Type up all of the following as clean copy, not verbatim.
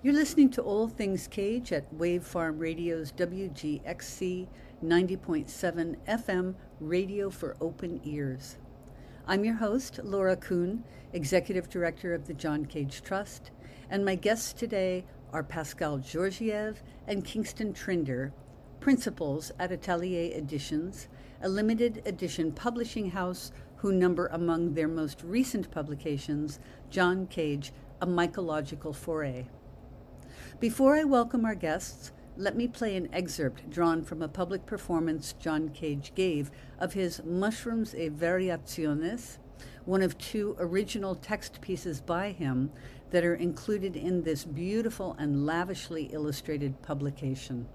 You're listening to All Things Cage at Wave Farm Radio's WGXC 90.7 FM Radio for Open Ears. I'm your host, Laura Kuhn, Executive Director of the John Cage Trust, and my guests today are Pascal Georgiev and Kingston Trinder, principals at Atelier Editions, a limited edition publishing house who number among their most recent publications John Cage, A Mycological Foray. Before I welcome our guests, let me play an excerpt drawn from a public performance John Cage gave of his Mushrooms e Variaciones, one of two original text pieces by him that are included in this beautiful and lavishly illustrated publication.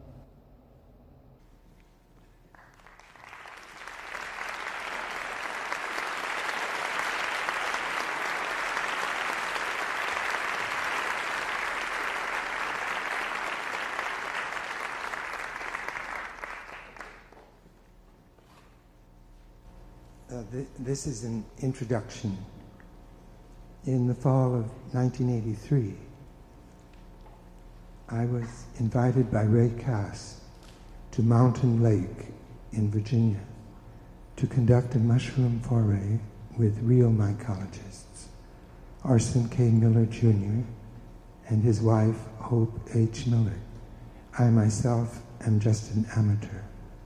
This is an introduction. In the fall of 1983, I was invited by Ray Cass to Mountain Lake in Virginia to conduct a mushroom foray with real mycologists, Orson K. Miller Jr. and his wife, Hope H. Miller. I myself am just an amateur.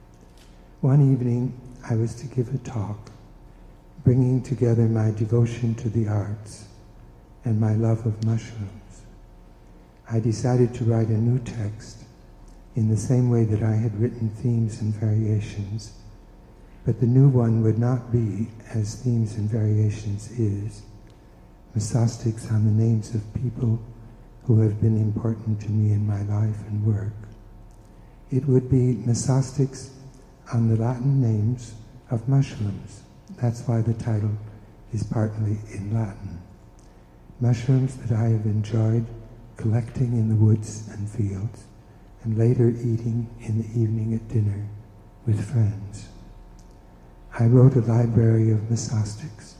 One evening, I was to give a talk bringing together my devotion to the arts and my love of mushrooms. I decided to write a new text in the same way that I had written Themes and Variations, but the new one would not be, as Themes and Variations is, mesostics on the names of people who have been important to me in my life and work. It would be mesostics on the Latin names of mushrooms. That's why the title is partly in Latin. Mushrooms that I have enjoyed collecting in the woods and fields, and later eating in the evening at dinner with friends. I wrote a library of mesostics,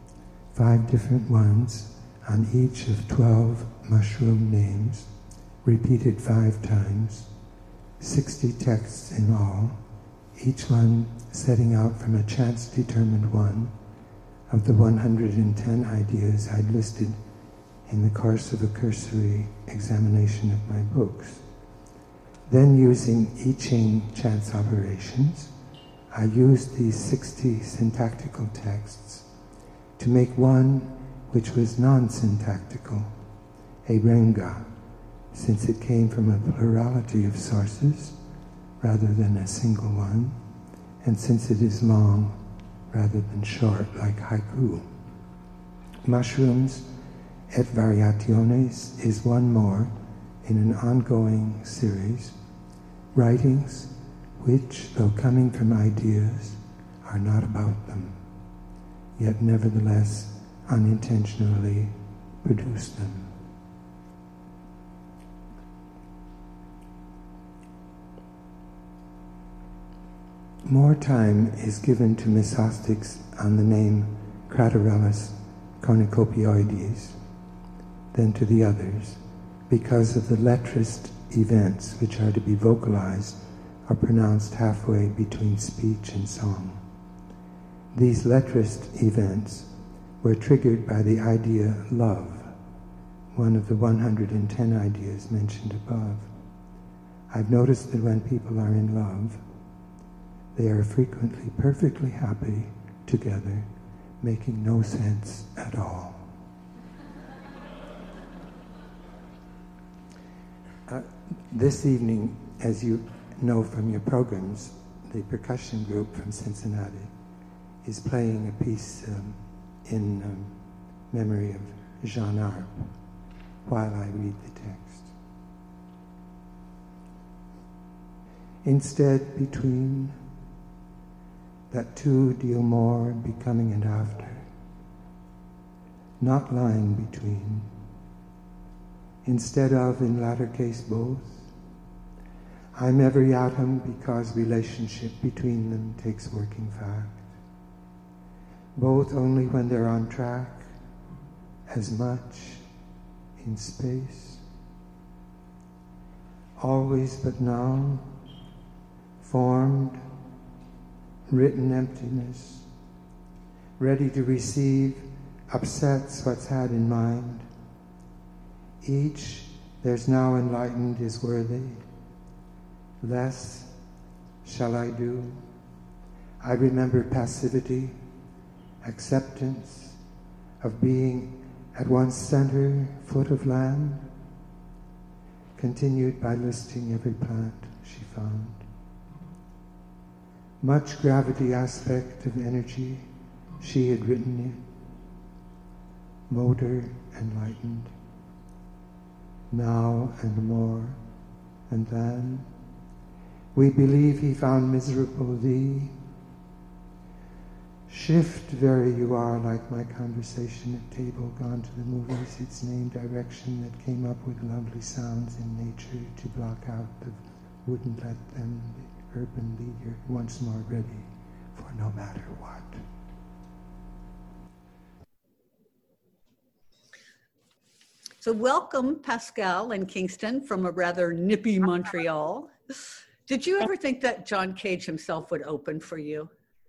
5 different ones on each of 12 mushroom names, repeated 5 times, 60 texts in all, each one setting out from a chance-determined one of the 110 ideas I'd listed in the course of a cursory examination of my books. Then, using I Ching chance operations, I used these 60 syntactical texts to make one which was non-syntactical, a renga, since it came from a plurality of sources rather than a single one, and since it is long rather than short like haiku. Mushrooms et Variaciones is one more in an ongoing series, writings which, though coming from ideas, are not about them, yet nevertheless unintentionally produce them. More time is given to mesostics on the name Craterellus cornucopioides than to the others, because of the letrist events which are to be vocalized or pronounced halfway between speech and song. These letrist events were triggered by the idea love, one of the 110 ideas mentioned above. I've noticed that when people are in love, they are frequently perfectly happy together, making no sense at all. This evening, as you know from your programs, the percussion group from Cincinnati is playing a piece in memory of Jean Arp while I read the text. Instead, between that two deal more becoming and after, not lying between, instead of in latter case both, I'm every atom because relationship between them takes working fact. Both only when they're on track, as much in space always but now, formed, written emptiness, ready to receive, upsets what's had in mind. Each there's now enlightened is worthy. Less shall I do. I remember passivity, acceptance of being at one's center, foot of land, continued by listing every plant she found. Much gravity aspect of energy she had written in, motor enlightened, now and more, and then we believe he found miserable thee. Shift very you are like my conversation at table, gone to the movies, its name direction that came up with lovely sounds in nature to block out the wouldn't let them, the urban leader, once more ready for no matter what. So welcome, Pascal and Kingston, from a rather nippy Montreal. Did you ever think that John Cage himself would open for you?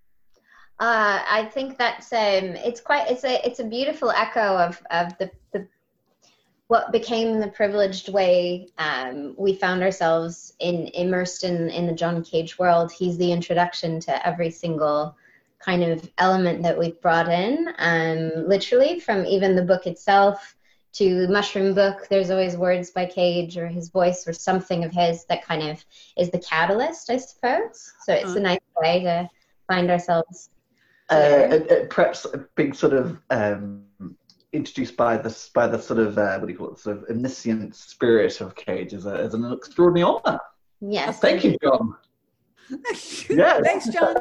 I think that's it's a beautiful echo of the what became the privileged way we found ourselves immersed in the John Cage world. He's the introduction to every single kind of element that we've brought in, literally from even the book itself to Mushroom Book. There's always words by Cage or his voice or something of his that kind of is the catalyst, I suppose. So it's a nice way to find ourselves. Perhaps being sort of introduced by the sort of what do you call it, sort of omniscient spirit of Cage is an extraordinary honor. Yes. Thank you, John. Yeah. Thanks, John.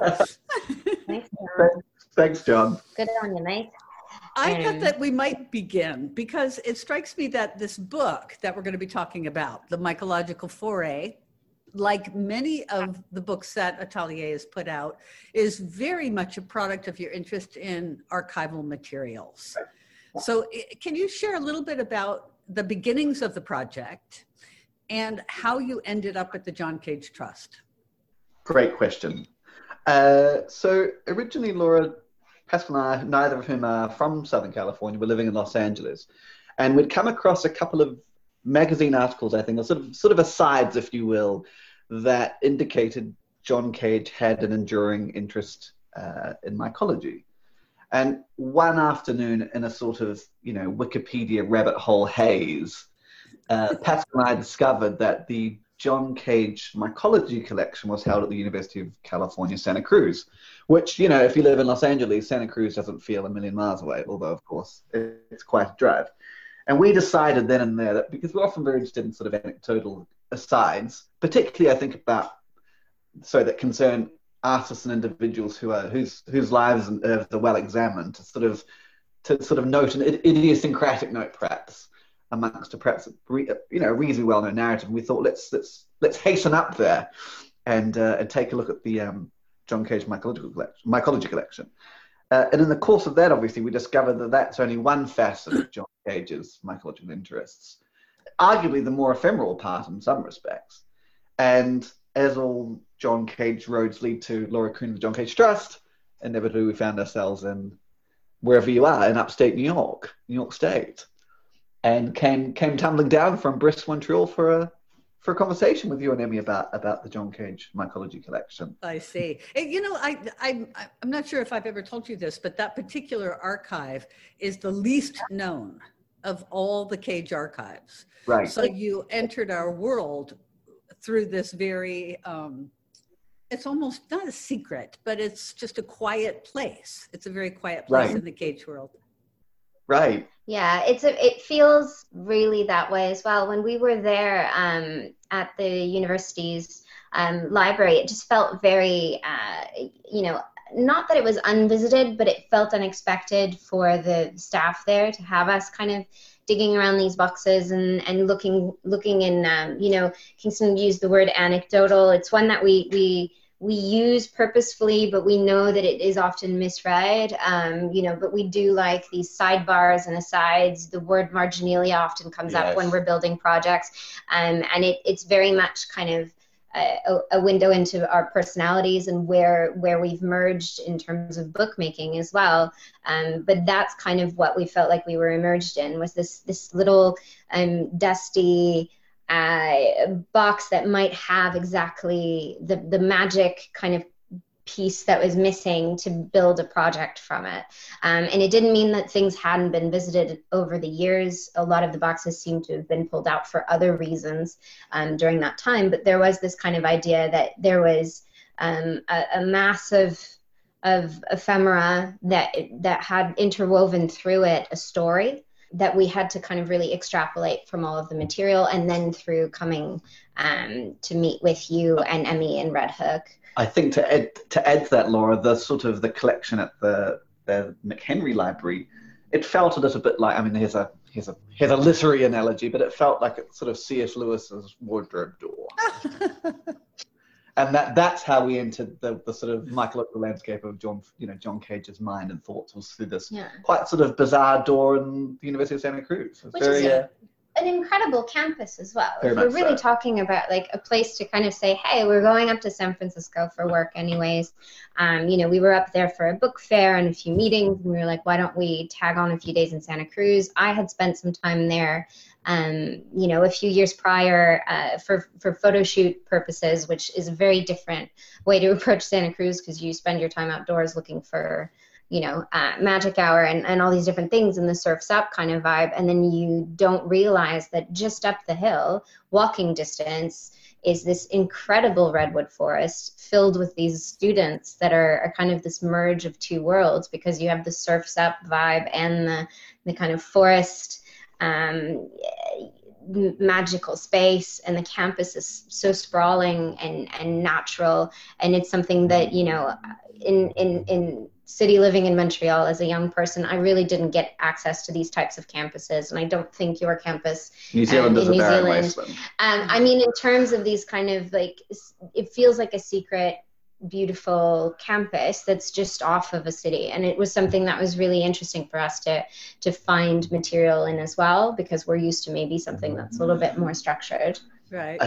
Thanks, John. Good on you, mate. I thought that we might begin because it strikes me that this book that we're going to be talking about, The Mycological Foray, like many of the books that Atelier has put out, is very much a product of your interest in archival materials. So can you share a little bit about the beginnings of the project and how you ended up at the John Cage Trust? Great question. So originally, Laura, Pascal and I, neither of whom are from Southern California, were living in Los Angeles. And we'd come across a couple of magazine articles, I think, or sort of asides, if you will, that indicated John Cage had an enduring interest in mycology. And one afternoon, in a sort of, Wikipedia rabbit hole haze, Pascal and I discovered that the John Cage Mycology Collection was held at the University of California, Santa Cruz, which, if you live in Los Angeles, Santa Cruz doesn't feel a million miles away, although, of course, it's quite a drive. And we decided then and there that, because we're often very interested in sort of anecdotal asides, particularly I think that concern artists and individuals whose lives are well examined, to sort of note an idiosyncratic note perhaps amongst a perhaps reasonably well-known narrative. And we thought let's hasten up there and take a look at the John Cage Mycology Collection. And in the course of that, obviously, we discovered that that's only one facet of John Cage's mycological interests, arguably the more ephemeral part in some respects. And as all John Cage roads lead to Laura Kuhn, the John Cage Trust, inevitably we found ourselves in wherever you are, in upstate New York State, and came tumbling down from Bristol, Montreal for a conversation with you and Emmy about the John Cage Mycology Collection. I see. I'm not sure if I've ever told you this, but that particular archive is the least known of all the Cage archives. Right. So you entered our world through this very, it's almost not a secret, but it's just a quiet place. It's a very quiet place in the Cage world. Right. Yeah, it feels really that way as well. When we were there at the university's library, it just felt very, not that it was unvisited, but it felt unexpected for the staff there to have us kind of digging around these boxes and looking in, Kingston used the word anecdotal. It's one that we we use purposefully, but we know that it is often misread. But we do like these sidebars and asides. The word marginalia often comes up when we're building projects, and it's very much kind of a window into our personalities and where we've merged in terms of bookmaking as well. But that's kind of what we felt like we were immersed in, was this little dusty box that might have exactly the magic kind of piece that was missing to build a project from it. And it didn't mean that things hadn't been visited over the years. A lot of the boxes seem to have been pulled out for other reasons during that time, but there was this kind of idea that there was a massive of ephemera that had interwoven through it a story that we had to kind of really extrapolate from all of the material, and then through coming to meet with you and Emmy and Red Hook. I think to add to that, Laura, the sort of the collection at the McHenry Library, it felt a little bit like, I mean, here's a literary analogy, but it felt like it's sort of C.S. Lewis's wardrobe door. And that's how we entered the sort of mythological landscape of John Cage's mind and thoughts, was through this quite sort of bizarre door in the University of Santa Cruz. Which is an incredible campus as well. If we're really talking about like a place to kind of say, hey, we're going up to San Francisco for work anyways. We were up there for a book fair and a few meetings, and we were like, why don't we tag on a few days in Santa Cruz? I had spent some time there a few years prior for photo shoot purposes, which is a very different way to approach Santa Cruz, because you spend your time outdoors looking for magic hour and all these different things in the Surf's Up kind of vibe. And then you don't realize that just up the hill, walking distance, is this incredible redwood forest filled with these students that are kind of this merge of two worlds, because you have the Surf's Up vibe and the kind of forest magical space, and the campus is so sprawling and natural. And it's something that, in city living in Montreal as a young person, I really didn't get access to these types of campuses, and I don't think your campus New Zealand is a barren wasteland. In terms of these kind of like, it feels like a secret, beautiful campus that's just off of a city, and it was something that was really interesting for us to find material in as well, because we're used to maybe something that's a little bit more structured. Right.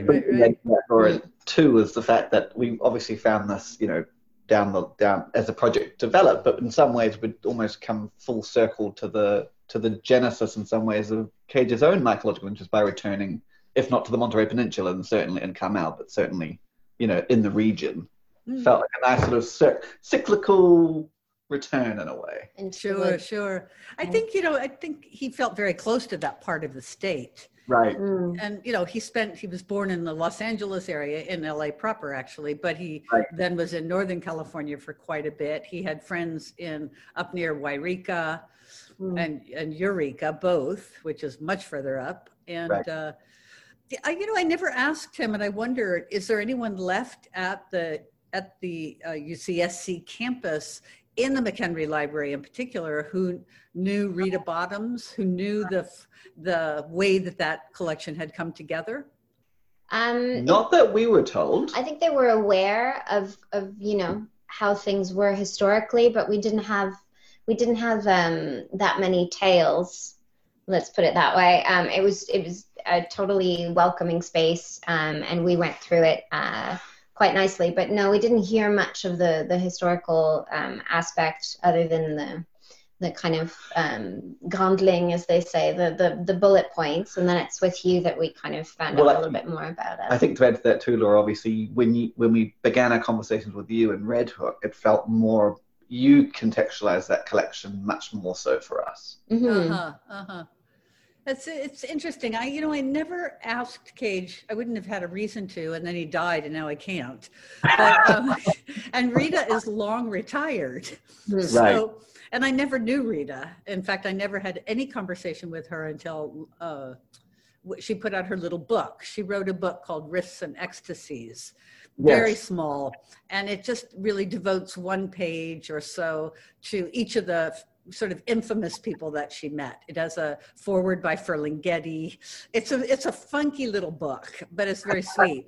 Two is the fact that we obviously found this, down as the project developed, but in some ways would almost come full circle to the genesis in some ways of Cage's own mythological interest by returning, if not to the Monterey Peninsula and certainly in Carmel, but certainly in the region. Felt like a nice sort of cyclical return in a way. Sure. I think he felt very close to that part of the state. Right. And, he was born in the Los Angeles area, in LA proper actually, but he then was in Northern California for quite a bit. He had friends up near Wairika and Eureka, both, which is much further up. And, I never asked him, and I wonder, is there anyone left at the UCSC campus in the McHenry Library in particular who knew Rita Bottoms, who knew the way that collection had come together? Not that we were told. I think they were aware of how things were historically, but we didn't have that many tales. Let's put it that way. It was a totally welcoming space, and we went through it quite nicely. But no, we didn't hear much of the historical aspect, other than the kind of grand ligne, as they say, the bullet points, and then it's with you that we kind of found out a little bit more about it. I think to add to that too, Laura, obviously when we began our conversations with you and Red Hook, it felt more, you contextualized that collection much more so for us. It's interesting. I never asked Cage. I wouldn't have had a reason to, and then he died, and now I can't. But, and Rita is long retired, so, and I never knew Rita. In fact, I never had any conversation with her until she put out her little book. She wrote a book called Risks and Ecstasies. Very small, and it just really devotes one page or so to each of the sort of infamous people that she met. It has a foreword by Ferlinghetti. It's a funky little book, but it's very sweet.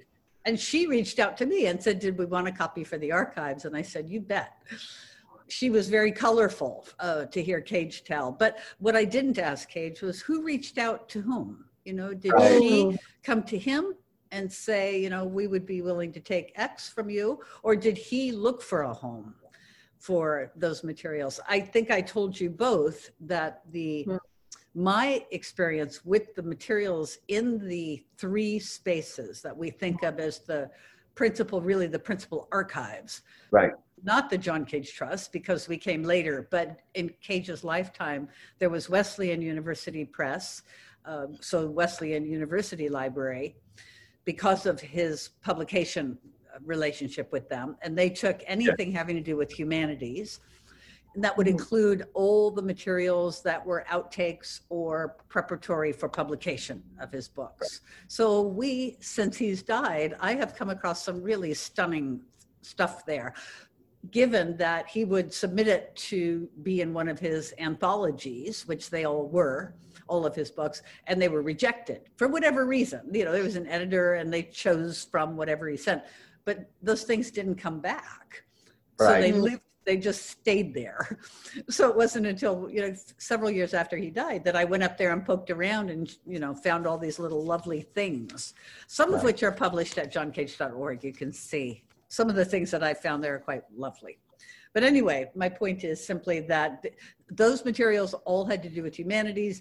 And she reached out to me and said, did we want a copy for the archives? And I said, you bet. She was very colorful to hear Cage tell. But what I didn't ask Cage was who reached out to whom? You know, did she come to him and say, you know, we would be willing to take X from you? Or did he look for a home for those materials? I think I told you both that my experience with the materials in the three spaces that we think of as the principal archives. Right. Not the John Cage Trust, because we came later, but in Cage's lifetime, there was Wesleyan University Press, so Wesleyan University Library, because of his publication relationship with them, and they took anything having to do with humanities. And that would include all the materials that were outtakes or preparatory for publication of his books. So we, since he's died, I have come across some really stunning stuff there, given that he would submit it to be in one of his anthologies, which they all were, all of his books, and they were rejected for whatever reason. You know, there was an editor and they chose from whatever he sent, but those things didn't come back. Right. So they just stayed there. So it wasn't until, you know, several years after he died that I went up there and poked around and, you know, found all these little lovely things, some of which are published at johncage.org. You can see some of the things that I found there are quite lovely. But anyway, my point is simply that those materials all had to do with humanities.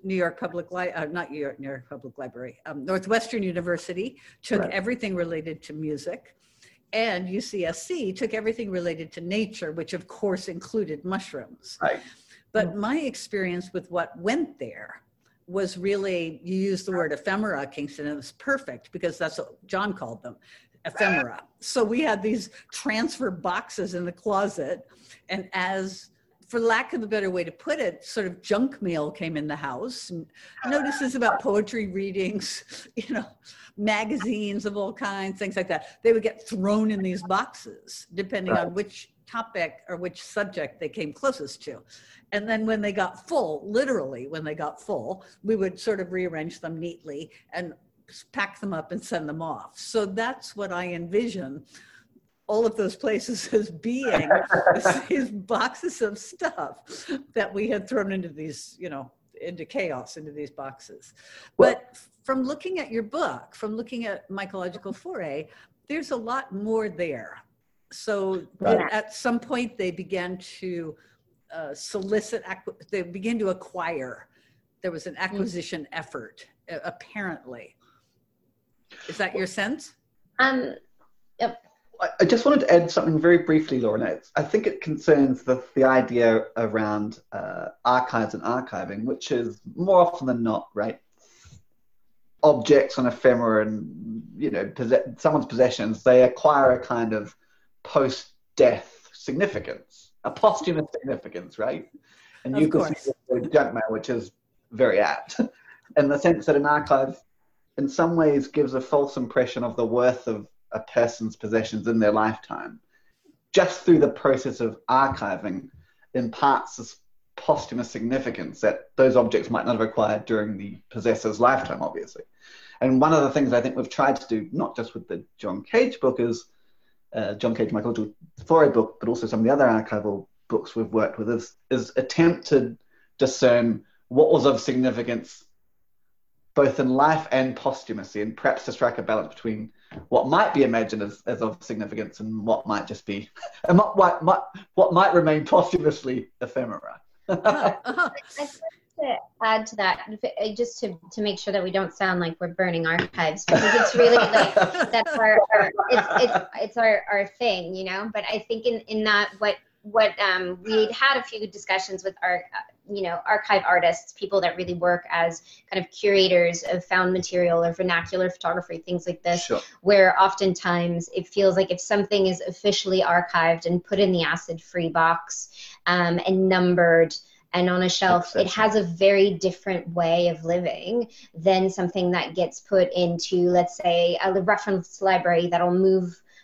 Northwestern University took everything related to music. And UCSC took everything related to nature, which of course included mushrooms. Right. But my experience with what went there was really, you used the word ephemera, Kingston, and it was perfect because that's what John called them, ephemera. So we had these transfer boxes in the closet, and as, for lack of a better way to put it, sort of junk mail came in the house, and notices about poetry readings, you know, magazines of all kinds, things like that. They would get thrown in these boxes, depending on which topic or which subject they came closest to. And then when they got full, literally when they got full, we would sort of rearrange them neatly and pack them up and send them off. So that's what I envision all of those places as being these boxes of stuff that we had thrown into these, you know, into chaos, into these boxes. But from looking at your book, from looking at Mycological Foray, there's a lot more there. So at some point they began to they began to acquire. There was an acquisition effort, apparently. Is that your sense? Yep. I just wanted to add something very briefly, Laura. I think it concerns the idea around archives and archiving, which is more often than not, right? Objects on ephemera and, you know, someone's possessions, they acquire a kind of post-death significance, a posthumous significance, right? And you can see the junk mail, which is very apt, in the sense that an archive in some ways gives a false impression of the worth of a person's possessions in their lifetime, just through the process of archiving imparts this posthumous significance that those objects might not have acquired during the possessor's lifetime, obviously. And one of the things I think we've tried to do, not just with the John Cage book, is John Cage Mycological Foray book, but also some of the other archival books we've worked with, is attempt to discern what was of significance both in life and posthumously, and perhaps to strike a balance between what might be imagined as of significance and what might just be, and what might remain posthumously ephemera. I think to add to that, just to make sure that we don't sound like we're burning archives, because it's really like that's our thing, you know. But I think in that we'd had a few discussions with our archive artists, people that really work as kind of curators of found material or vernacular photography, things like this, where oftentimes it feels like if something is officially archived and put in the acid-free box and numbered and on a shelf, it has a very different way of living than something that gets put into, let's say, a reference library that'll move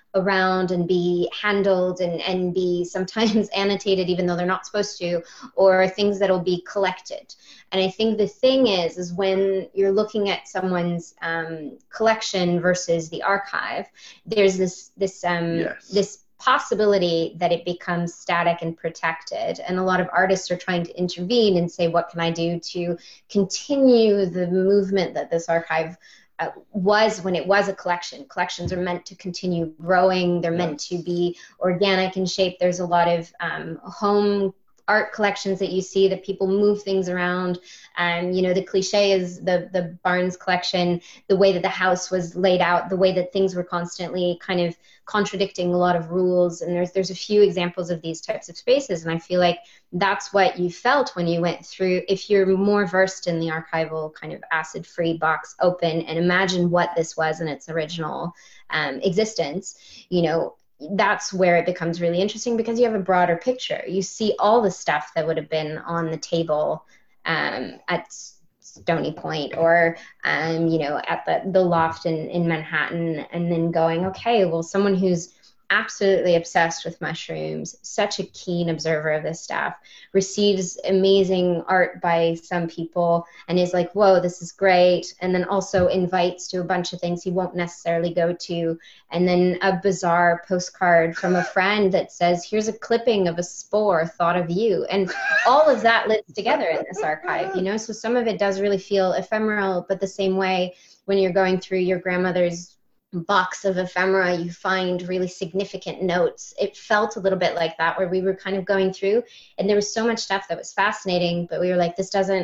around and be handled and be sometimes annotated even though they're not supposed to, or things that'll be collected. And I think the thing is when you're looking at someone's collection versus the archive, there's this possibility that it becomes static and protected. And a lot of artists are trying to intervene and say, what can I do to continue the movement that this archive was when it was a collection. Collections are meant to continue growing. They're meant to be organic in shape. There's a lot of home art collections that you see that people move things around. You know, the cliche is the Barnes collection, the way that the house was laid out, the way that things were constantly kind of contradicting a lot of rules. And there's a few examples of these types of spaces. And I feel like that's what you felt when you went through, if you're more versed in the archival kind of acid-free box open and imagine what this was in its original existence, you know, that's where it becomes really interesting because you have a broader picture. You see all the stuff that would have been on the table at Stony Point or, you know, at the loft in Manhattan, and then going, okay, well, someone who's absolutely obsessed with mushrooms, such a keen observer of this stuff, receives amazing art by some people and is like, whoa, this is great. And then also invites to a bunch of things he won't necessarily go to. And then a bizarre postcard from a friend that says, here's a clipping of a spore, thought of you. And all of that lives together in this archive, you know? So some of it does really feel ephemeral, but the same way when you're going through your grandmother's box of ephemera, you find really significant notes. It felt a little bit like that, where we were kind of going through and there was so much stuff that was fascinating, but we were like, this doesn't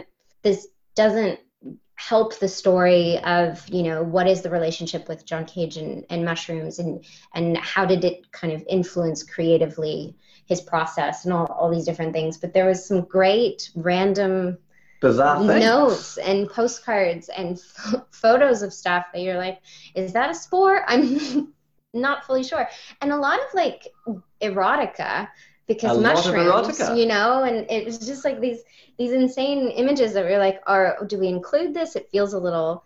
help the story of, you know, what is the relationship with John Cage and mushrooms, and how did it kind of influence creatively his process and all these different things. But there was some great random bizarre notes and postcards and photos of stuff that you're like, is that a spore? I'm not fully sure. And a lot of like erotica, because mushrooms, you know, and it was just like these insane images that we're like, do we include this? It feels a little,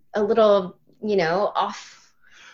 you know, off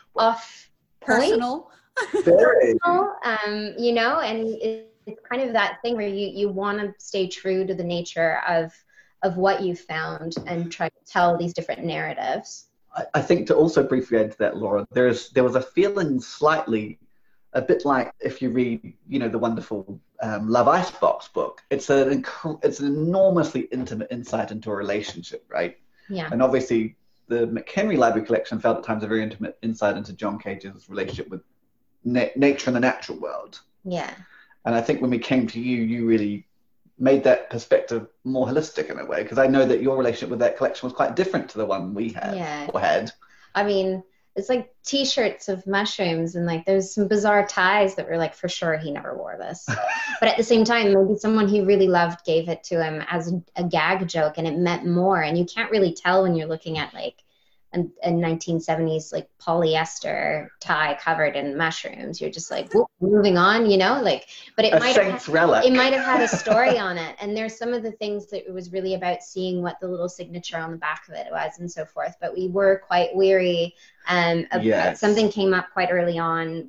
personal. Personal, you know, and it's kind of that thing where you want to stay true to the nature of what you found and try to tell these different narratives. I think to also briefly add to that, Laura, there was a feeling slightly a bit like if you read, you know, the wonderful Love Icebox book. It's an enormously intimate insight into a relationship, right? Yeah. And obviously the McHenry Library Collection felt at times a very intimate insight into John Cage's relationship with nature and the natural world. Yeah. And I think when we came to you, you really made that perspective more holistic in a way, because I know that your relationship with that collection was quite different to the one we had. I mean, it's like t-shirts of mushrooms, and like there's some bizarre ties that were like, for sure he never wore this. But at the same time, maybe someone he really loved gave it to him as a gag joke, and it meant more. And you can't really tell when you're looking at like a 1970s like polyester tie covered in mushrooms. You're just like, whoop, moving on, you know, like, but it might have had a story on it. And there's some of the things that it was really about seeing what the little signature on the back of it was and so forth. But we were quite weary. Something came up quite early on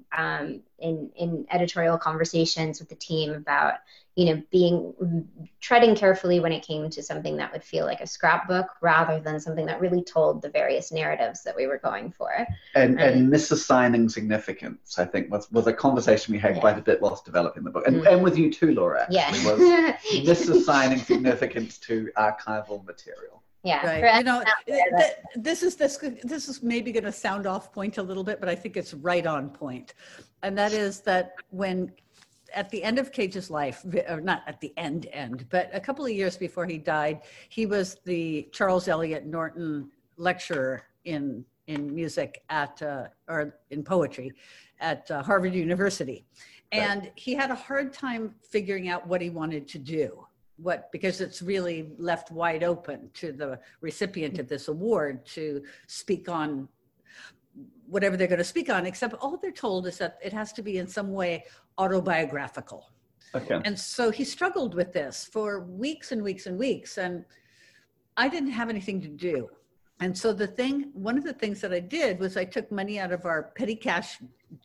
in editorial conversations with the team about, you know, treading carefully when it came to something that would feel like a scrapbook rather than something that really told the various narratives that we were going for. And misassigning significance, I think, was a conversation we had quite a bit whilst developing the book. And with you too, Laura, actually, was misassigning significance to archival material. Yeah, right. You know, this is maybe going to sound off point a little bit, but I think it's right on point. And that is that when at the end of Cage's life, or not at the end, but a couple of years before he died, he was the Charles Eliot Norton lecturer in music or in poetry at Harvard University. And he had a hard time figuring out what he wanted to do. Because it's really left wide open to the recipient of this award to speak on whatever they're going to speak on, except all they're told is that it has to be in some way autobiographical. Okay. And so he struggled with this for weeks and weeks and weeks, and I didn't have anything to do. And so one of the things that I did was I took money out of our petty cash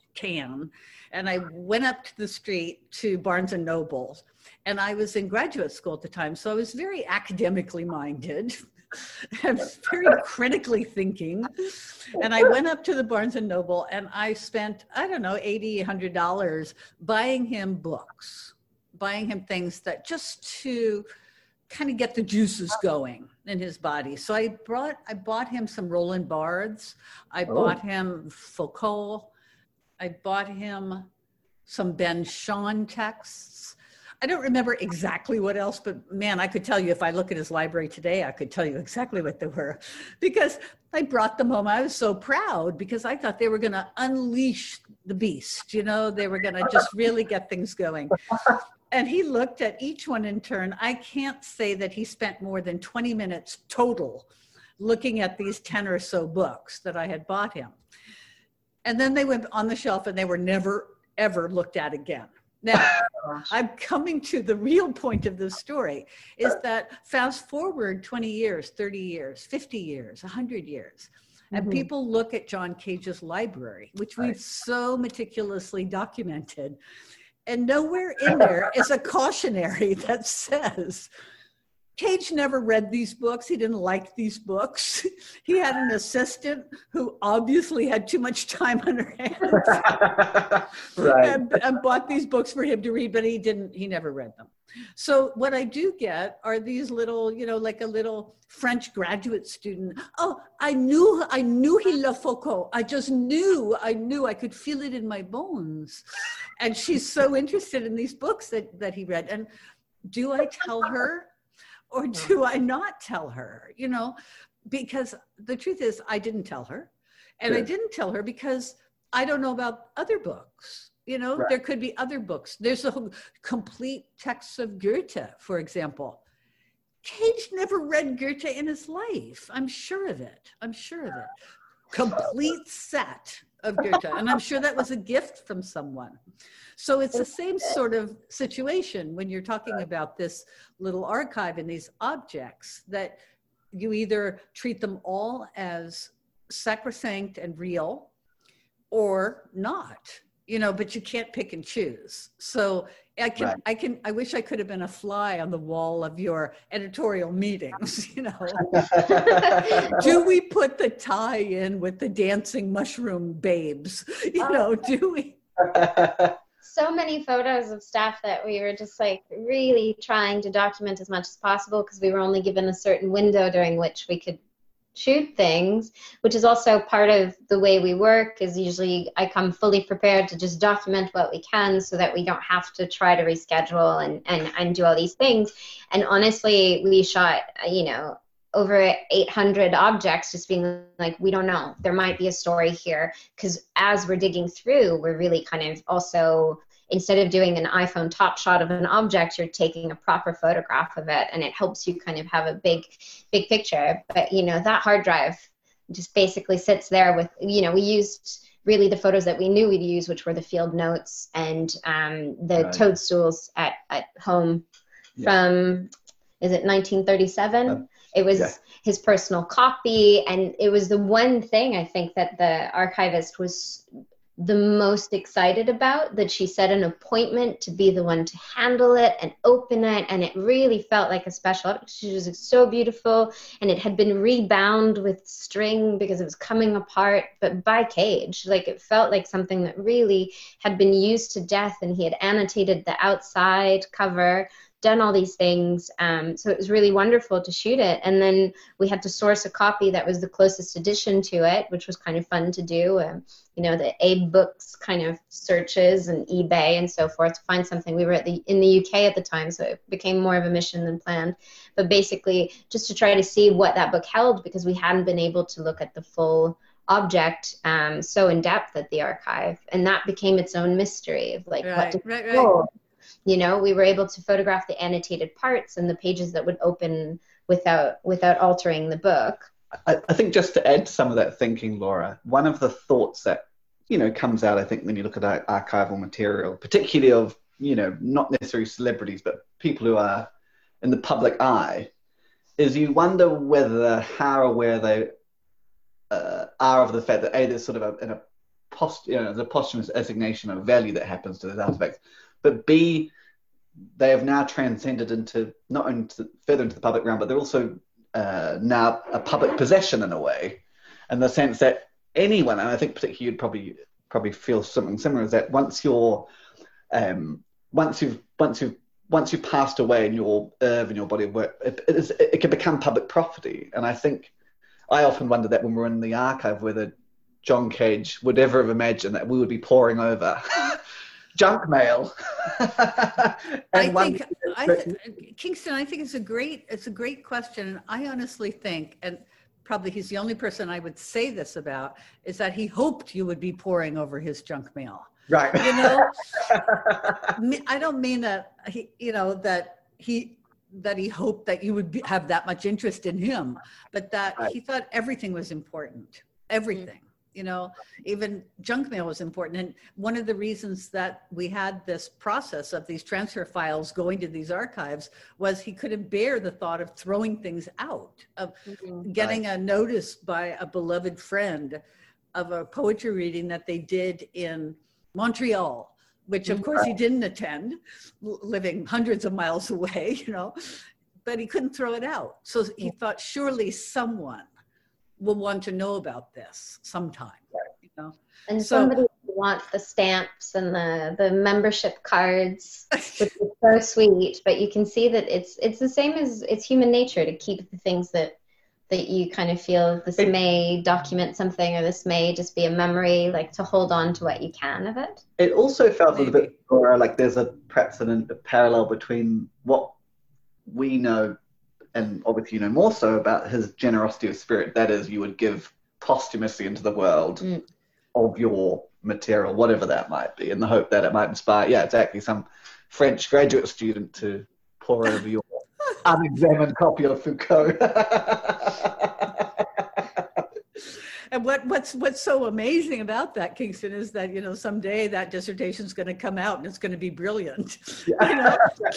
can. And I went up to the street to Barnes and Noble, and I was in graduate school at the time. So I was very academically minded. I was very critically thinking. And I went up to the Barnes and Noble and I spent, I don't know, $80, $100 buying him books, buying him things that just to kind of get the juices going in his body. So I bought him some Roland Barthes. I bought him Foucault. I bought him some Ben Shahn texts. I don't remember exactly what else, but man, I could tell you if I look at his library today, I could tell you exactly what they were, because I brought them home. I was so proud because I thought they were going to unleash the beast. You know, they were going to just really get things going. And he looked at each one in turn. I can't say that he spent more than 20 minutes total looking at these 10 or so books that I had bought him. And then they went on the shelf and they were never, ever looked at again. Now, I'm coming to the real point of this story, is that fast forward 20 years, 30 years, 50 years, 100 years, and people look at John Cage's library, which we've so meticulously documented, and nowhere in there is a cautionary that says, Cage never read these books. He didn't like these books. He had an assistant who obviously had too much time on her hands and bought these books for him to read, but he never read them. So what I do get are these little, you know, like a little French graduate student. Oh, I knew he loved Foucault. I just knew, I could feel it in my bones. And she's so interested in these books that he read. And do I tell her? Or do I not tell her, you know, because the truth is I didn't tell her, and I didn't tell her because I don't know about other books, you know, there could be other books. There's a complete text of Goethe, for example. Cage never read Goethe in his life. I'm sure of it. Complete set of Goethe. And I'm sure that was a gift from someone. So it's the same sort of situation when you're talking about this little archive and these objects, that you either treat them all as sacrosanct and real or not, you know, but you can't pick and choose. So I wish I could have been a fly on the wall of your editorial meetings, you know. Do we put the tie in with the dancing mushroom babes? You know, do we? So many photos of stuff that we were just like really trying to document as much as possible, because we were only given a certain window during which we could shoot things, which is also part of the way we work. Is usually I come fully prepared to just document what we can so that we don't have to try to reschedule and do all these things. And honestly, we shot, you know, over 800 objects, just being like, we don't know, there might be a story here. Because as we're digging through, we're really kind of also, instead of doing an iPhone top shot of an object, you're taking a proper photograph of it, and it helps you kind of have a big picture. But, you know, that hard drive just basically sits there with, you know, we used really the photos that we knew we'd use, which were the field notes and the toadstools at home from, is it 1937? It was his personal copy, and it was the one thing I think that the archivist was the most excited about, that she set an appointment to be the one to handle it and open it, and it really felt like a special. She was so beautiful, and it had been rebound with string because it was coming apart, but by Cage. Like, it felt like something that really had been used to death, and he had annotated the outside cover, done all these things. So it was really wonderful to shoot it. And then we had to source a copy that was the closest edition to it, which was kind of fun to do. You know, the Abe Books kind of searches and eBay and so forth to find something. We were in the UK at the time, so it became more of a mission than planned. But basically, just to try to see what that book held, because we hadn't been able to look at the full object so in depth at the archive. And that became its own mystery of like, what did it hold? You know, we were able to photograph the annotated parts and the pages that would open without altering the book. I think just to add to some of that thinking, Laura, one of the thoughts that, you know, comes out, I think, when you look at archival material, particularly of, you know, not necessarily celebrities, but people who are in the public eye, is you wonder whether how aware they are of the fact that, A, there's sort of in a the posthumous assignation of value that happens to those artifacts, but B, they have now transcended into not only further into the public realm, but they're also now a public possession in a way, in the sense that anyone, and I think particularly you'd probably feel something similar, is that once you've passed away in your in your body of work, it can become public property. And I think I often wonder that when we're in the archive, whether John Cage would ever have imagined that we would be poring over junk mail. Kingston, I think it's a great question. And I honestly think, and probably he's the only person I would say this about, is that he hoped you would be poring over his junk mail. Right. You know, I don't mean that he hoped that you would have that much interest in him, but that he thought everything was important. Everything. You know, even junk mail was important. And one of the reasons that we had this process of these transfer files going to these archives was he couldn't bear the thought of throwing things out, of getting a notice by a beloved friend of a poetry reading that they did in Montreal, which of course he didn't attend, living hundreds of miles away, you know, but he couldn't throw it out. So he thought surely someone will want to know about this sometime, you know. And somebody wants the stamps and the membership cards, which is so sweet. But you can see that it's the same as it's human nature to keep the things that you kind of feel this may document something, or this may just be a memory, like to hold on to what you can of it. It also felt a little bit more like there's perhaps a parallel between what we know, and obviously you know more so, about his generosity of spirit. That is, you would give posthumously into the world of your material, whatever that might be, in the hope that it might inspire, exactly, some French graduate student to pour over your unexamined copy of Foucault. And what's so amazing about that, Kingston, is that, you know, someday that dissertation is going to come out and it's going to be brilliant. You know?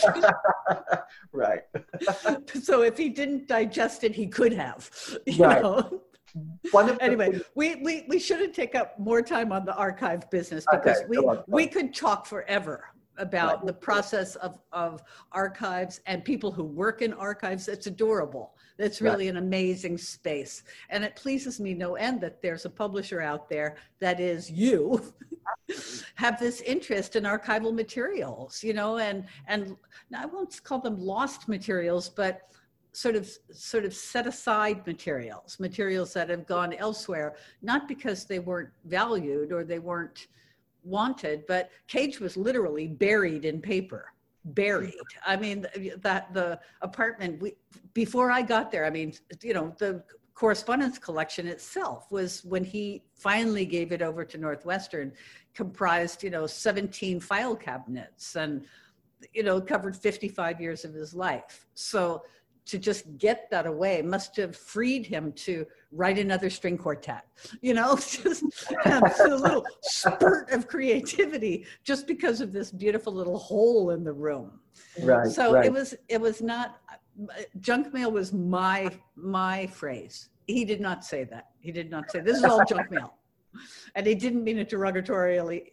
Right. So if he didn't digest it, he could have. You know? Anyway, we shouldn't take up more time on the archive business, because we could talk forever about the process of archives and people who work in archives. It's adorable. It's really an amazing space. And it pleases me no end that there's a publisher out there, that is you, have this interest in archival materials, you know, and I won't call them lost materials, but sort of set aside materials that have gone elsewhere, not because they weren't valued or they weren't wanted, but Cage was literally buried in paper. Buried. I mean, that the apartment, before I got there, I mean, you know, the correspondence collection itself was, when he finally gave it over to Northwestern, comprised, you know, 17 file cabinets, and, you know, covered 55 years of his life. So to just get that away must have freed him to write another string quartet, you know, just have a little spurt of creativity just because of this beautiful little hole in the room. Right. So it was not, junk mail was my phrase. He did not say that. He did not say, this is all junk mail. And he didn't mean it derogatorily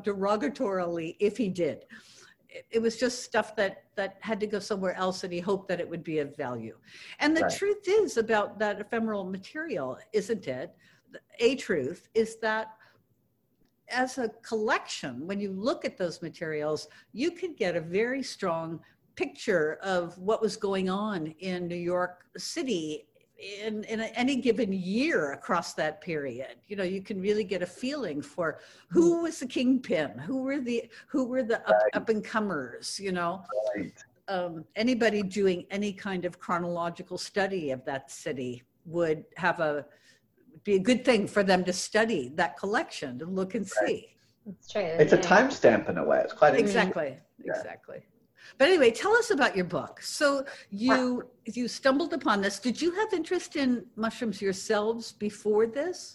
if he did. It was just stuff that had to go somewhere else, and he hoped that it would be of value. And the truth is about that ephemeral material, isn't it? A truth is that as a collection, when you look at those materials, you could get a very strong picture of what was going on in New York City in any given year across that period. You know, you can really get a feeling for who was the kingpin, who were the up and comers, you know. Anybody doing any kind of chronological study of that city would be a good thing for them to study that collection, to look and see. That's true. It's a timestamp in a way. It's quite exactly. But anyway, tell us about your book. So you stumbled upon this. Did you have interest in mushrooms yourselves before this?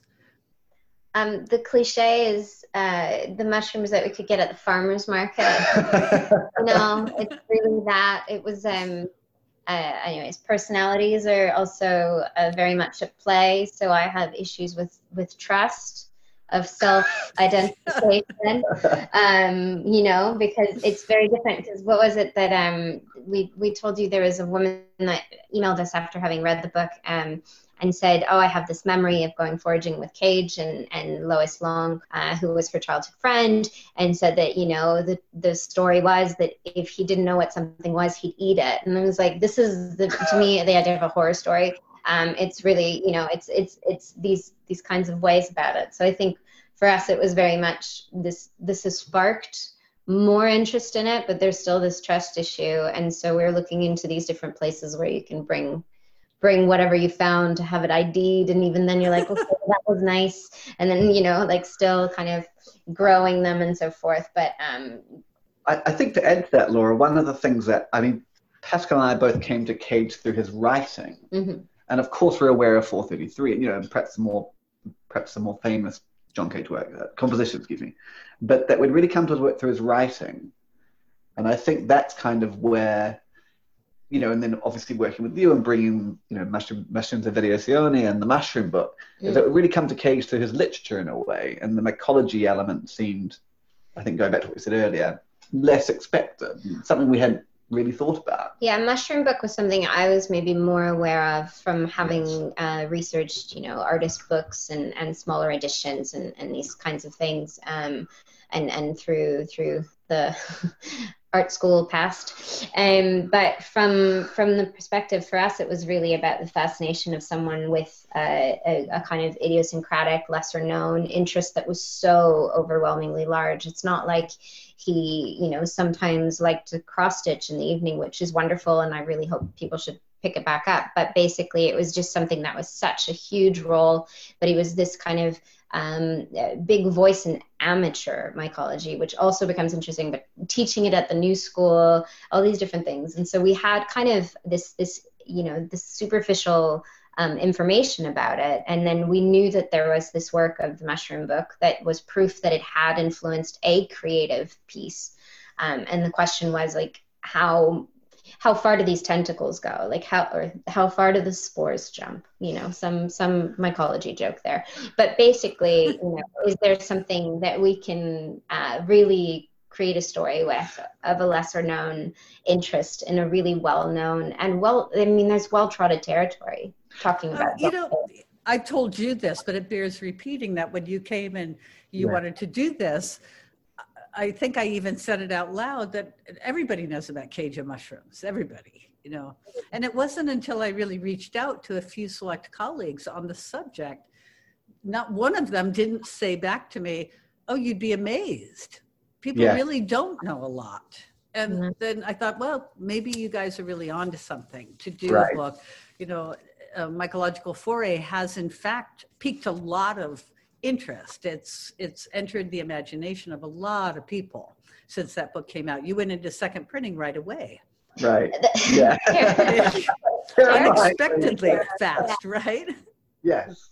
The cliche is the mushrooms that we could get at the farmer's market. No, it's really that. It was, anyways, personalities are also very much at play. So I have issues with trust. of self-identification, you know, because it's very different. Because what was it that we told you? There was a woman that emailed us after having read the book and said, oh, I have this memory of going foraging with Cage and Lois Long, who was her childhood friend, and said that, you know, the story was that if he didn't know what something was, he'd eat it. And I was like, this is, to me, the idea of a horror story. It's really, you know, it's these kinds of ways about it. So I think for us, it was very much this has sparked more interest in it, but there's still this trust issue. And so we're looking into these different places where you can bring whatever you found to have it ID'd, and even then you're like, okay, that was nice, and then, you know, like still kind of growing them and so forth. But I think to add to that, Laura, one of the things that, I mean, Pascal and I both came to Cage through his writing, and of course we're aware of 433, and, you know, perhaps the more famous John Cage work, composition, excuse me, but that would really come to his work through his writing, and I think that's kind of where, you know, and then obviously working with you and bringing, you know, Mushrooms of Videazione and the Mushroom Book, is that it really come to Cage through his literature in a way, and the mycology element seemed, I think, going back to what we said earlier, less expected, something we hadn't really thought about. Yeah, Mushroom Book was something I was maybe more aware of from having researched, you know, artist books and smaller editions and these kinds of things, and through the art school past. But from the perspective for us, it was really about the fascination of someone with a kind of idiosyncratic, lesser known interest that was so overwhelmingly large. It's not like he, you know, sometimes liked to cross stitch in the evening, which is wonderful, and I really hope people should pick it back up. But basically it was just something that was such a huge role, but he was this kind of big voice in amateur mycology, which also becomes interesting, but teaching it at the new school, all these different things. And so we had kind of this you know, this superficial information about it, and then we knew that there was this work of the Mushroom Book that was proof that it had influenced a creative piece, and the question was, like, how far do these tentacles go? Like, how far do the spores jump? You know, some mycology joke there. But basically, you know, is there something that we can really create a story with of a lesser known interest in a really well known and there's well trotted territory talking about. You know, I told you this, but it bears repeating that when you came and you wanted to do this, I think I even said it out loud that everybody knows about Cage and mushrooms, everybody, you know. And it wasn't until I really reached out to a few select colleagues on the subject, not one of them didn't say back to me, oh, you'd be amazed. People really don't know a lot. And then I thought, well, maybe you guys are really onto something to do a book. You know, Mycological Foray has in fact piqued a lot of interest. It's entered the imagination of a lot of people since that book came out. You went into second printing right away. Right. Yeah. Unexpectedly fast, right? Yes.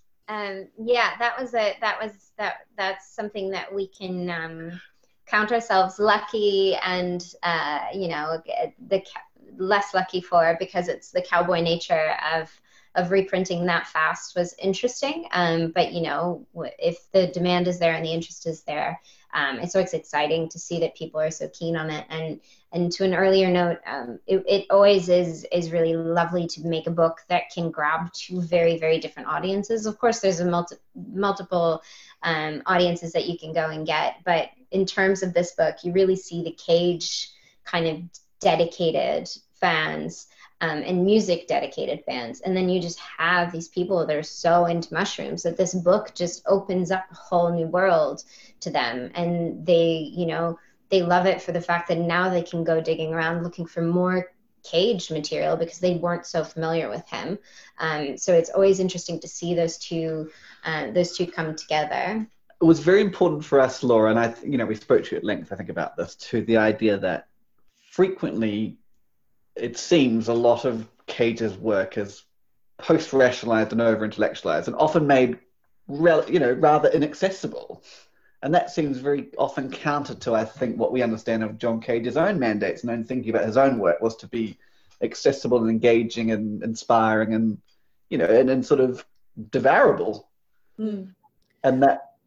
That's something that we can count ourselves lucky and you know, less lucky for, because it's the cowboy nature of reprinting that fast was interesting. But, you know, if the demand is there and the interest is there, it's always exciting to see that people are so keen on it. And to an earlier note, it always is really lovely to make a book that can grab two very, very different audiences. Of course, there's multiple audiences that you can go and get. But in terms of this book, you really see the Cage kind of dedicated fans, and music dedicated fans, and then you just have these people that are so into mushrooms that this book just opens up a whole new world to them, and they, you know, they love it for the fact that now they can go digging around looking for more Cage material because they weren't so familiar with him. So it's always interesting to see those two come together. It was very important for us, Laura, and you know, we spoke to you at length, I think, about this too, the idea that frequently it seems a lot of Cage's work is post-rationalized and over-intellectualized and often made rather inaccessible. And that seems very often counter to, I think, what we understand of John Cage's own mandates and own thinking about his own work was to be accessible and engaging and inspiring and, you know, and sort of devourable. And that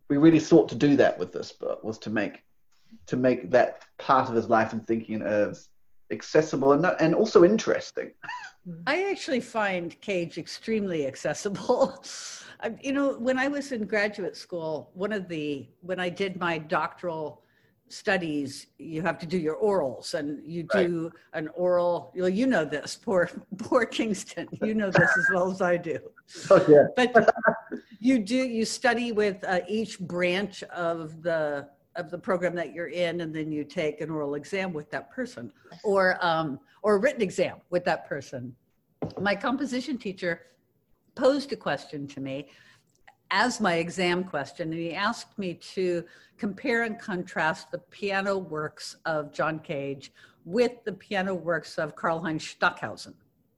we really sought to do that with this book, was to make that part of his life and thinking as accessible and also interesting. I actually find Cage extremely accessible. When I was in graduate school, when I did my doctoral studies, you have to do your orals, and you do an oral. You know this, poor Kingston. You know this as well as I do. Oh, yeah. But you study with each branch of the program that you're in, and then you take an oral exam with that person, or a written exam with that person. My composition teacher posed a question to me as my exam question, and he asked me to compare and contrast the piano works of John Cage with the piano works of Karlheinz Stockhausen.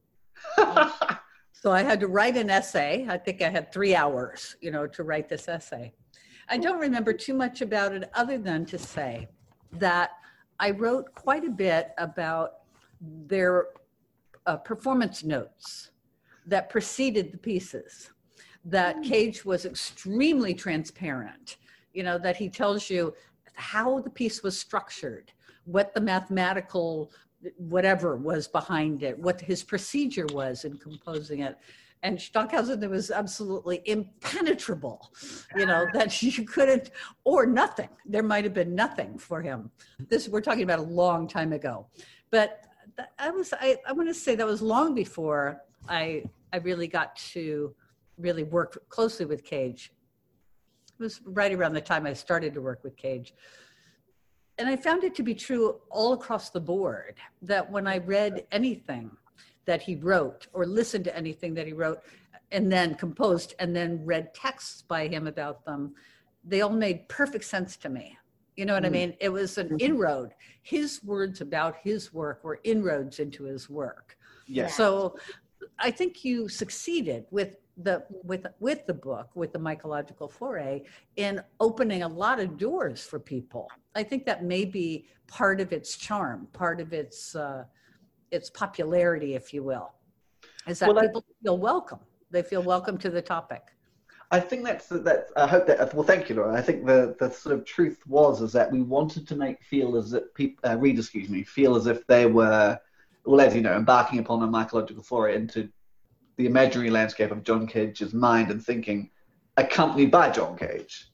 So I had to write an essay. I think I had 3 hours, to write this essay. I don't remember too much about it other than to say that I wrote quite a bit about their performance notes that preceded the pieces, that Cage was extremely transparent, that he tells you how the piece was structured, what the mathematical whatever was behind it, what his procedure was in composing it. And Stockhausen, there was absolutely impenetrable, that you couldn't, or nothing. There might have been nothing for him. We're talking about a long time ago. But I want to say that was long before I really got to really work closely with Cage. It was right around the time I started to work with Cage. And I found it to be true all across the board, that when I read anything that he wrote or listened to anything that he wrote and then composed and then read texts by him about them, they all made perfect sense to me. You know what I mean? It was an inroad. His words about his work were inroads into his work. Yeah. So I think you succeeded with the book, with the Mycological Foray, in opening a lot of doors for people. I think that may be part of its charm, part of its popularity, if you will, is that people feel welcome. They feel welcome to the topic. I think that's I hope that, well, thank you, Laura. I think the sort of truth is that we wanted to make readers feel as if they were, well, as you know, embarking upon a mycological foray into the imaginary landscape of John Cage's mind and thinking, accompanied by John Cage,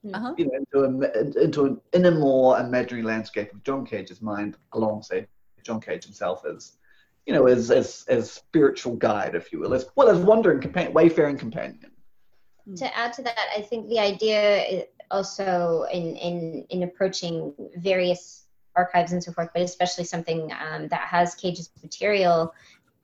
into an inner, more imaginary landscape of John Cage's mind, alongside John Cage himself as, as spiritual guide, if you will, as well as wayfaring companion. To add to that, I think the idea also in approaching various archives and so forth, but especially something that has Cage's material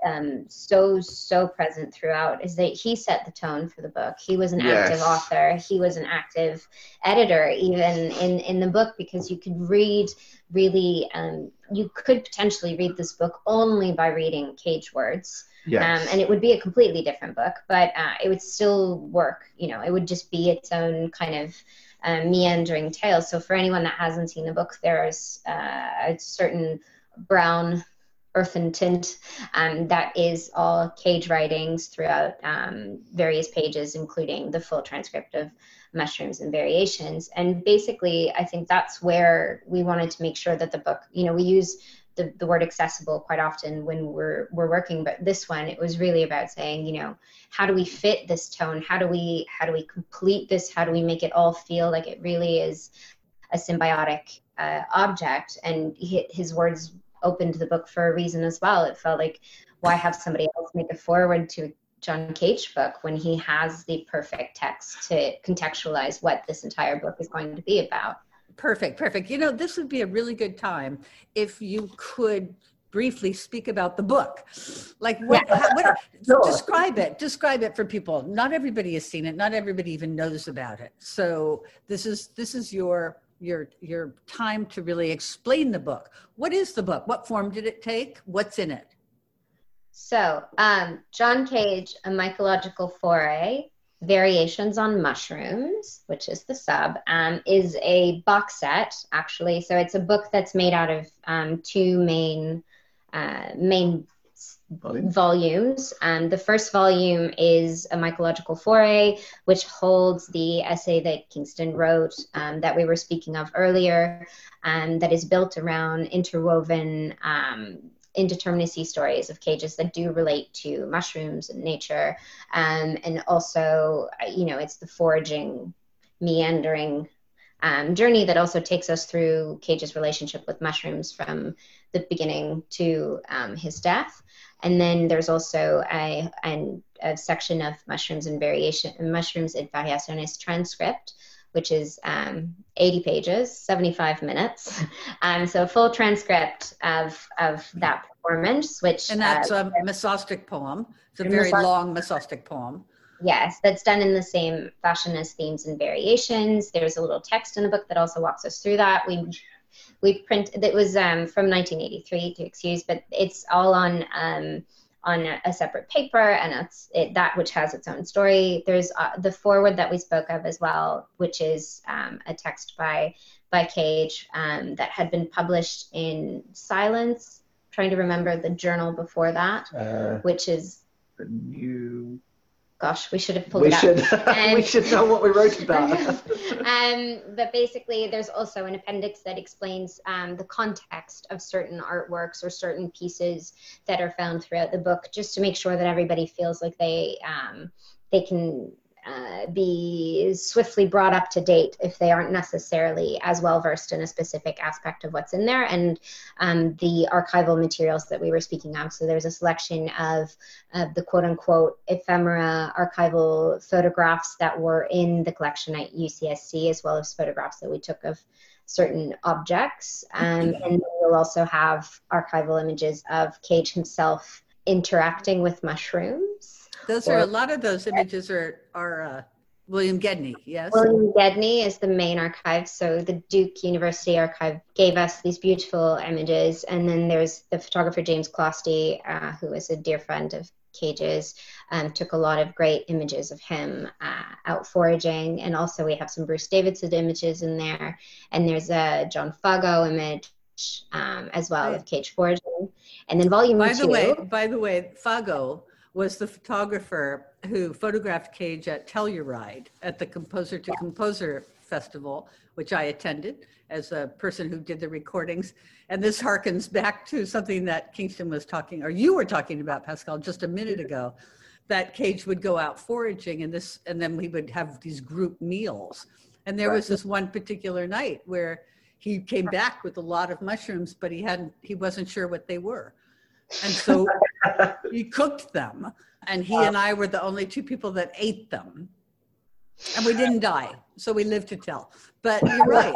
so present throughout, is that he set the tone for the book. He was an active author. He was an active editor, even in the book, because you could read really, you could potentially read this book only by reading Cage words. Yes. And it would be a completely different book, but it would still work. It would just be its own kind of meandering tale. So for anyone that hasn't seen the book, there's a certain brown earthen tint that is all Cage writings throughout various pages, including the full transcript of Mushrooms and Variations. And basically, I think that's where we wanted to make sure that the book, we use the word accessible quite often when we're working, but this one, it was really about saying, how do we fit this tone? How do we complete this? How do we make it all feel like it really is a symbiotic object? And his words opened the book for a reason as well. It felt like, why have somebody else make a forward to a John Cage book when he has the perfect text to contextualize what this entire book is going to be about? Perfect. This would be a really good time if you could briefly speak about the book. Like describe it for people. Not everybody has seen it. Not everybody even knows about it. So this is your time to really explain the book. What is the book? What form did it take? What's in it? So John Cage, A Mycological Foray, Variations on Mushrooms, which is the sub, is a box set, actually. So it's a book that's made out of two main volumes. The first volume is a mycological foray, which holds the essay that Kingston wrote that we were speaking of earlier, that is built around interwoven indeterminacy stories of cages that do relate to mushrooms and nature. And also, it's the foraging, meandering journey that also takes us through Cage's relationship with mushrooms from the beginning to his death. And then there's also a section of mushrooms and variaciones transcript, which is 80 pages, 75 minutes. So a full transcript of that performance, which... And that's a Mesostic poem. It's a very long Mesostic poem. Yes, that's done in the same fashion as themes and variations. There's a little text in the book that also walks us through that. We printed, it was from 1983, to excuse, but it's all on a separate paper, and that which has its own story. There's the foreword that we spoke of as well, which is a text by Cage that had been published in Silence. I'm trying to remember the journal before that, which is the new... Gosh, we should have pulled it up. We should know what we wrote about. But basically, there's also an appendix that explains the context of certain artworks or certain pieces that are found throughout the book, just to make sure that everybody feels like they can be swiftly brought up to date if they aren't necessarily as well versed in a specific aspect of what's in there, and the archival materials that we were speaking of. So there's a selection of the quote-unquote ephemera archival photographs that were in the collection at UCSC, as well as photographs that we took of certain objects. And then we'll also have archival images of Cage himself interacting with mushrooms. Those are a lot of those images are William Gedney, yes? William Gedney is the main archive. So the Duke University Archive gave us these beautiful images. And then there's the photographer James Closty, who is a dear friend of Cage's, took a lot of great images of him out foraging. And also we have some Bruce Davidson images in there. And there's a John Fago image as well of Cage foraging. And then volume 2. By the way, Fago was the photographer who photographed Cage at Telluride at the Composer to Composer Festival, which I attended as a person who did the recordings. And this harkens back to something that Kingston was talking, or you were talking about, Pascal, just a minute ago, that Cage would go out foraging and then we would have these group meals. And there was this one particular night where he came back with a lot of mushrooms, but he wasn't sure what they were. And so he cooked them, and he and I were the only two people that ate them, and we didn't die, so we lived to tell. But you're right,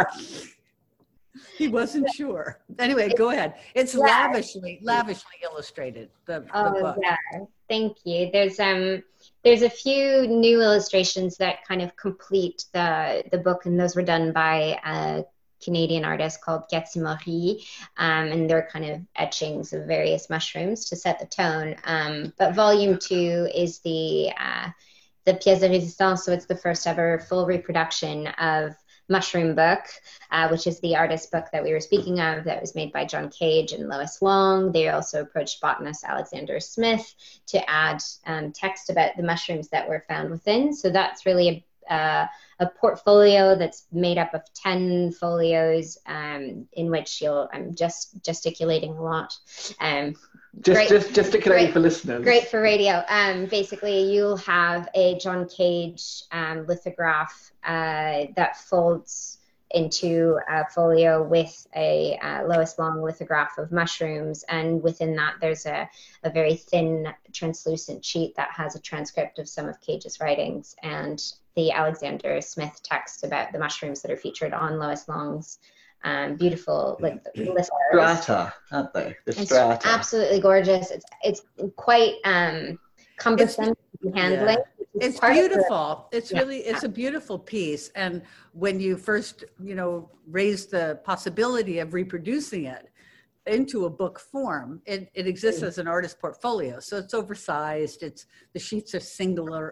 he wasn't sure. Anyway, go ahead. It's lavishly illustrated, the book. Yeah, thank you. There's a few new illustrations that kind of complete the book, and those were done by Canadian artist called Gatsimori, and they're kind of etchings of various mushrooms to set the tone. But volume 2 is the pièce de résistance, so it's the first ever full reproduction of Mushroom Book, which is the artist book that we were speaking of that was made by John Cage and Lois Long. They also approached botanist Alexander Smith to add text about the mushrooms that were found within. So that's really a portfolio that's made up of 10 folios, in which I'm just gesticulating a lot. Just gesticulating for listeners. Great for radio. Basically, you'll have a John Cage lithograph that folds into a folio with a Lois Long lithograph of mushrooms, and within that there's a very thin translucent sheet that has a transcript of some of Cage's writings and the Alexander Smith text about the mushrooms that are featured on Lois Long's beautiful list. Strata, aren't they? The strata. It's absolutely gorgeous. It's quite cumbersome to be handling. Yeah. It's beautiful. It's a beautiful piece. And when you first, raise the possibility of reproducing it into a book form, it exists as an artist portfolio. So it's oversized. The sheets are singular.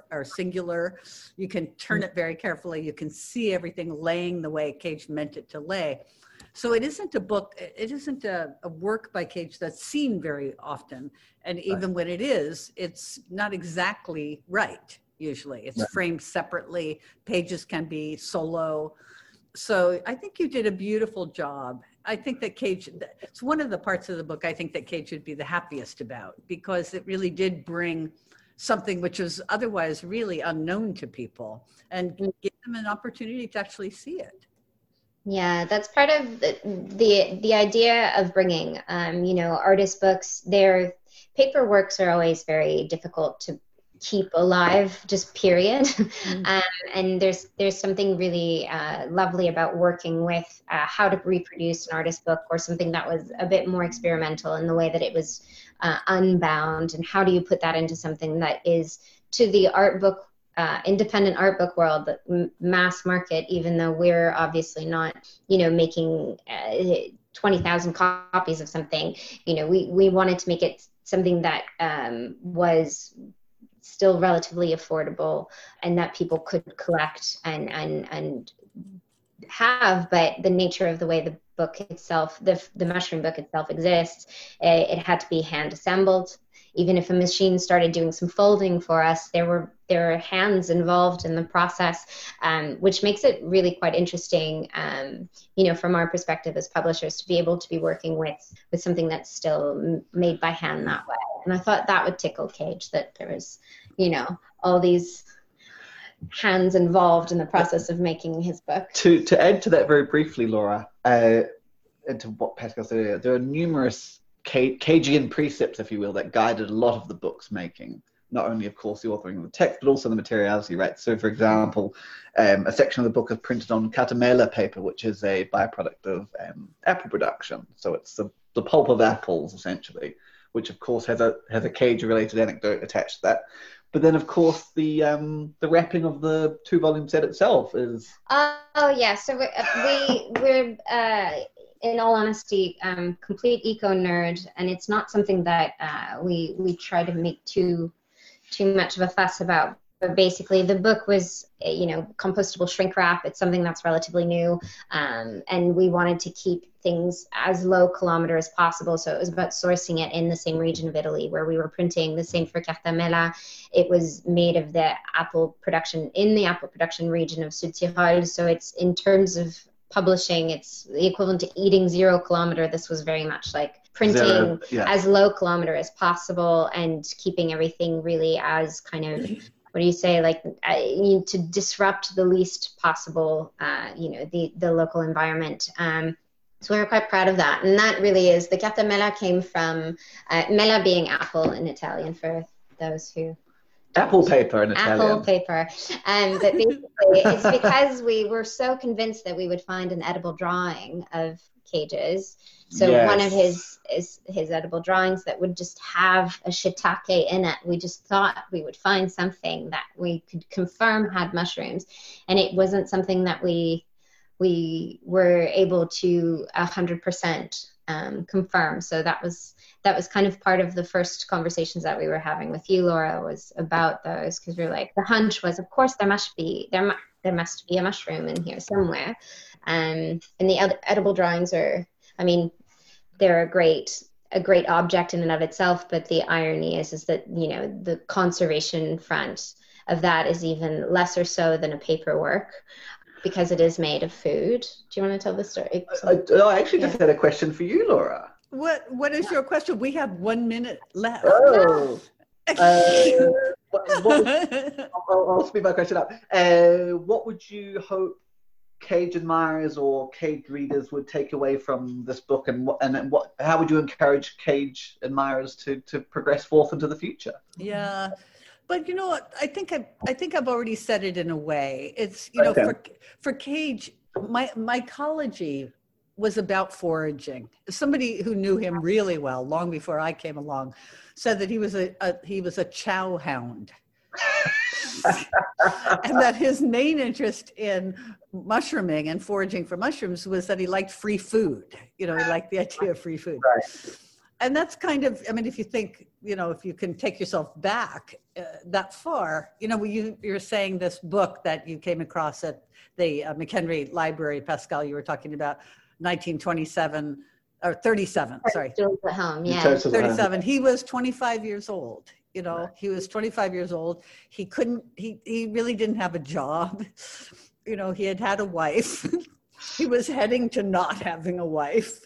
You can turn it very carefully. You can see everything laying the way Cage meant it to lay. So it isn't a book, it isn't a work by Cage that's seen very often. And even when it is, it's not exactly right, usually. It's framed separately, pages can be solo. So I think you did a beautiful job. I think that Cage, it's one of the parts of the book I think that Cage would be the happiest about, because it really did bring something which was otherwise really unknown to people and give them an opportunity to actually see it. Yeah, that's part of the idea of bringing, artist books. Their paper works are always very difficult to keep alive, just period. And there's something really lovely about working with how to reproduce an artist book, or something that was a bit more experimental in the way that it was unbound, and how do you put that into something that is to the art book, independent art book world, the mass market, even though we're obviously not, making 20,000 copies of something. We wanted to make it something that was still relatively affordable and that people could collect and have. But the nature of the way the book itself, the mushroom book itself exists, it had to be hand assembled. Even if a machine started doing some folding for us, there were hands involved in the process, which makes it really quite interesting, from our perspective as publishers, to be able to be working with something that's still made by hand that way. And I thought that would tickle Cage, that there was, all these hands involved in the process of making his book. To add to that very briefly, Laura, and to what Pascal said earlier, there are numerous Cagean precepts, if you will, that guided a lot of the book's making. Not only, of course, the authoring of the text, but also the materiality, right? So, for example, a section of the book is printed on catamela paper, which is a byproduct of apple production. So it's the pulp of apples, essentially, which, of course, has a Cage-related anecdote attached to that. But then, of course, the wrapping of the 2-volume set itself is... Oh, yeah. So we're in all honesty, complete eco nerd, and it's not something that we try to make too much of a fuss about. But basically, the book was, compostable shrink wrap. It's something that's relatively new, and we wanted to keep things as low kilometer as possible. So it was about sourcing it in the same region of Italy where we were printing. The same for Cartamella. It was made of the apple production region of Sud Tirol. So it's, in terms of publishing, it's the equivalent to eating 0 kilometer. This was very much like printing as low kilometer as possible, and keeping everything really as kind of, what do you say, like to disrupt the least possible, the local environment. So we were quite proud of that. And that really is, the Cartamella came from, mela being apple in Italian, for those who... Apple paper in Italian. Apple paper. But basically, it's because we were so convinced that we would find an edible drawing of Cage's. So one of his edible drawings that would just have a shiitake in it. We just thought we would find something that we could confirm had mushrooms. And it wasn't something that we were able to 100% confirm. So that was kind of part of the first conversations that we were having with you, Laura, was about those, because we were like, the hunch was, of course, there must be a mushroom in here somewhere. And the edible drawings are, they're a great object in and of itself, but the irony is that, the conservation front of that is even lesser so than a paperwork, because it is made of food. Do you want to tell the story? I actually just had a question for you, Laura. What is your question? We have 1 minute left. Oh. I'll speed my question up. What would you hope Cage admirers or Cage readers would take away from this book, and how would you encourage Cage admirers to progress forth into the future? Yeah. But you know what? I think I've already said it in a way. It's, for Cage, my mycology was about foraging. Somebody who knew him really well, long before I came along, said that he was a chow hound. And that his main interest in mushrooming and foraging for mushrooms was that he liked free food. He liked the idea of free food. Right. And that's kind of, if you think, if you can take yourself back that far, you're saying this book that you came across at the McHenry Library, Pascal, you were talking about, 1927 or 37, sorry. Still at home, yeah. 37. He was 25 years old. You know, he was 25 years old. He really didn't have a job. You know, he had a wife. He was heading to not having a wife.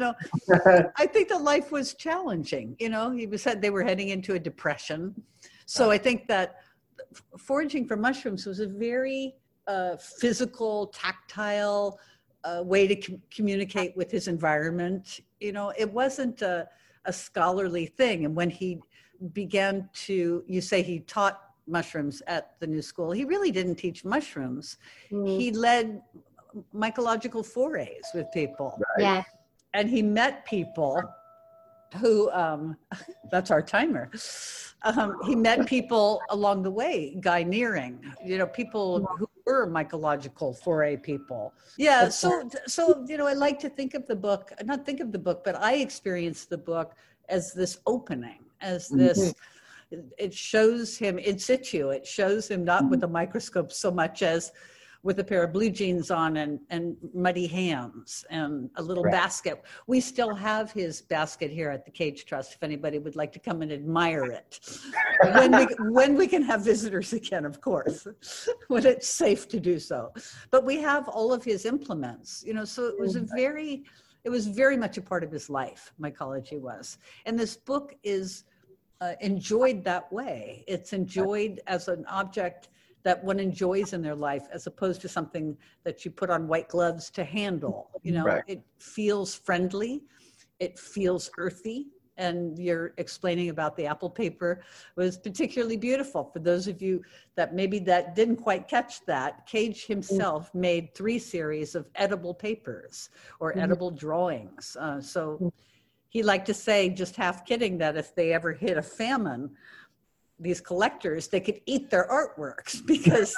I think the life was challenging. You know, they were heading into a depression. So I think that foraging for mushrooms was a very physical, tactile way to communicate with his environment. You know, it wasn't a scholarly thing. And when he began to, you say he taught mushrooms at the New School, he really didn't teach mushrooms. He led mycological forays with people. Right. Yeah. And he met people who, that's our timer. He met people along the way, Guy Nearing, people who were mycological foray people. Yeah, so I like to think of the book, but I experienced the book as this opening, as this, it shows him in situ. It shows him not with a microscope so much as with a pair of blue jeans on and muddy hands and a little basket. We still have his basket here at the Cage Trust if anybody would like to come and admire it. when we can have visitors again, of course, when it's safe to do so. But we have all of his implements, so it was very much a part of his life, mycology was. And this book is enjoyed that way. It's enjoyed as an object that one enjoys in their life, as opposed to something that you put on white gloves to handle. It feels friendly, it feels earthy. And you're explaining about the apple paper was particularly beautiful. For those of you that didn't quite catch that, Cage himself made 3 series of edible papers or edible drawings. So he liked to say, just half kidding, that if they ever hit a famine, these collectors, they could eat their artworks because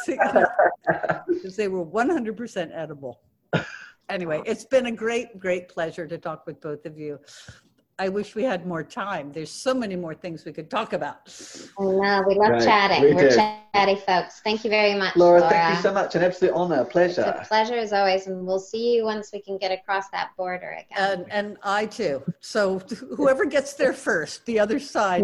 they were 100% edible. Anyway, it's been a great, great pleasure to talk with both of you. I wish we had more time. There's so many more things we could talk about. I know, we love chatting. We're chatty folks. Thank you very much, Laura. Thank you so much. An absolute honor, pleasure. It's a pleasure as always, and we'll see you once we can get across that border again. And I too. So whoever gets there first, the other side.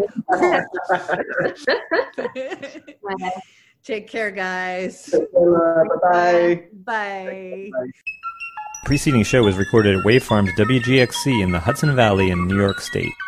Take care, guys. Bye-bye. Bye. The preceding show was recorded at Wave Farms WGXC in the Hudson Valley in New York State.